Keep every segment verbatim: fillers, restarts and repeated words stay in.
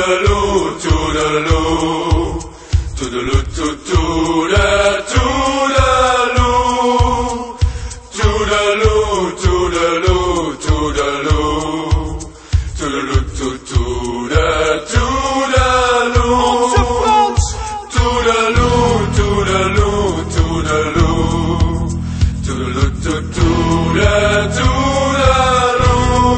toodaloo, toodaloo, toodaloo, toodaloo, toodaloo, toodaloo, toodaloo, toodaloo, toodaloo, toodaloo, toodaloo. Onze Frans! Toodaloo, toodaloo, toodaloo, toodaloo, toodaloo, toodaloo,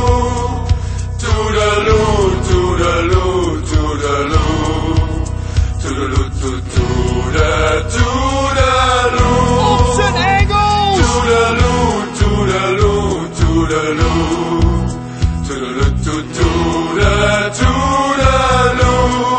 toodaloo, toodaloo, toodaloo, toodaloo, toodaloo, toodaloo. Op zijn Engels! Toodaloo, toodaloo, toodaloo, toodaloo, toodaloo, toodaloo.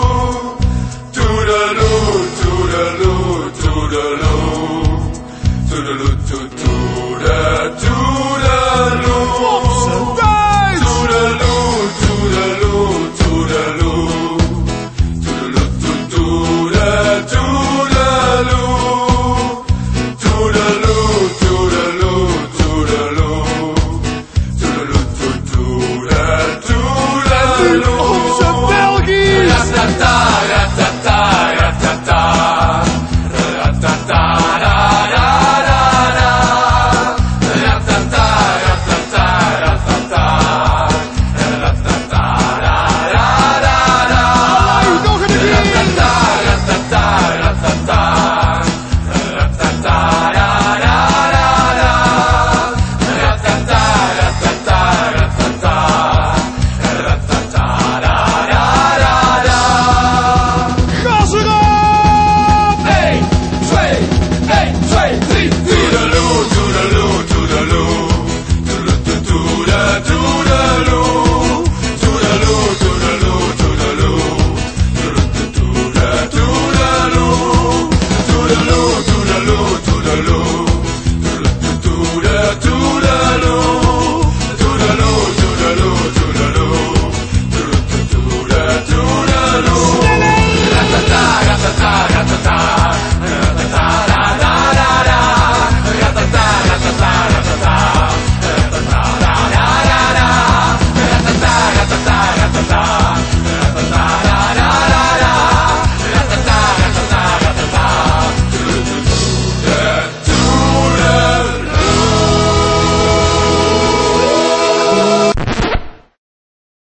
Toodaloo, toodaloo, toodaloo, toodaloo, toodaloo, toodaloo. Op zijn Duits! Toodaloo, toodaloo, toodaloo, toodaloo, toodaloo, toodaloo. Toodaloo, toodaloo, toodaloo, toodaloo, toodaloo, toodaloo. Op zijn Belgisch! Ratata, ratata, ratata, ratata, ra-ra-ra-ra. Ratata, ratata, ratata, ratata, ra-ra-ra-ra. Allee, nog een keer! Ratata, ratata, ratata, ra-ra-ra-ra. Ratata, ratata, ratata, ratata, ra-ra-ra-ra. Gas erop! één, twee, één, twee.